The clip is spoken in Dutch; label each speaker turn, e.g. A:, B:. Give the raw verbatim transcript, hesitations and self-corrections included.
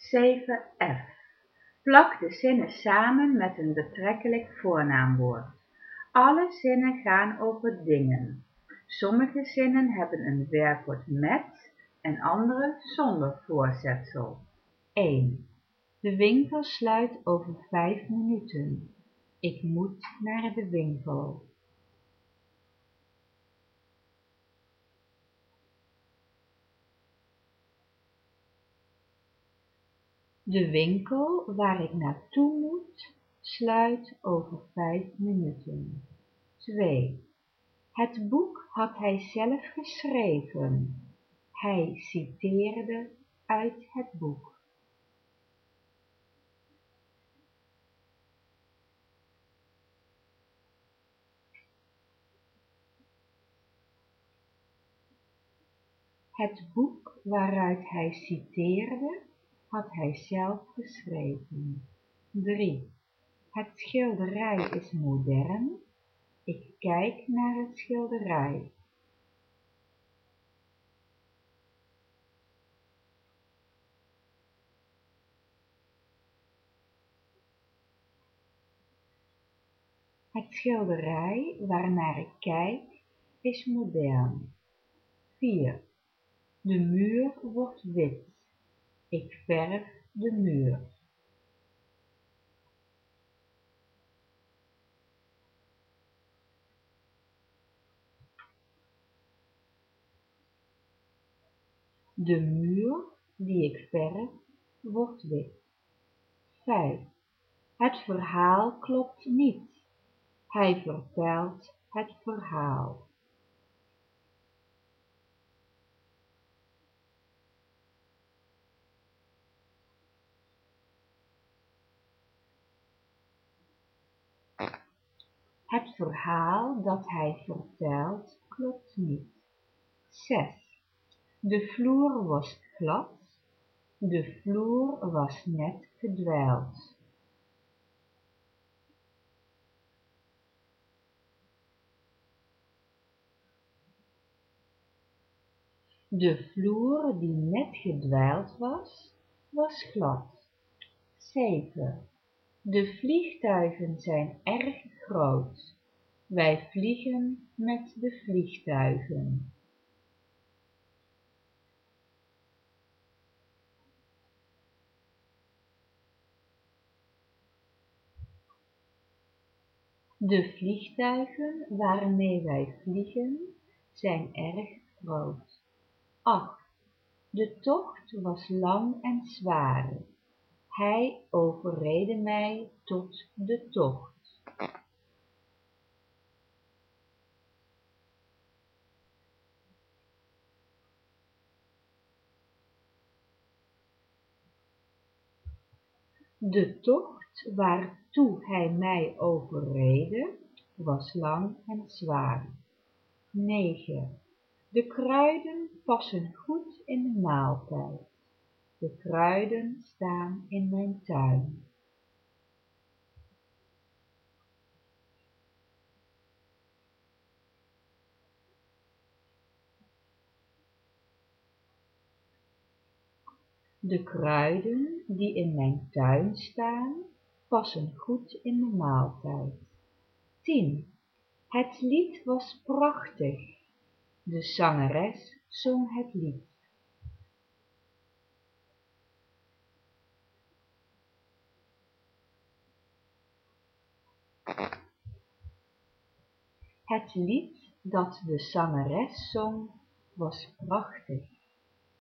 A: zeven f. Plak de zinnen samen met een betrekkelijk voornaamwoord. Alle zinnen gaan over dingen. Sommige zinnen hebben een werkwoord met en andere zonder voorzetsel. één. De winkel sluit over vijf minuten. Ik moet naar de winkel. De winkel waar ik naartoe moet, sluit over vijf minuten. twee. Het boek had hij zelf geschreven. Hij citeerde uit het boek. Het boek waaruit hij citeerde, had hij zelf geschreven. drie. Het schilderij is modern. Ik kijk naar het schilderij. Het schilderij waarnaar ik kijk is modern. vier. De muur wordt wit. Ik verf de muur. De muur die ik verf wordt wit. vijf. Het verhaal klopt niet. Hij vertelt het verhaal. Het verhaal dat hij vertelt klopt niet. zes. De vloer was glad. De vloer was net gedwijld. De vloer die net gedwijld was, was glad. zeven. De vliegtuigen zijn erg groot. Wij vliegen met de vliegtuigen. De vliegtuigen waarmee wij vliegen zijn erg groot. acht. De tocht was lang en zwaar. Hij overreedde mij tot de tocht. De tocht waartoe hij mij overreedde was lang en zwaar. negen. De kruiden passen goed in de maaltijd. De kruiden staan in mijn tuin. De kruiden die in mijn tuin staan, passen goed in de maaltijd. tien. Het lied was prachtig. De zangeres zong het lied. Het lied dat de zangeres zong was prachtig.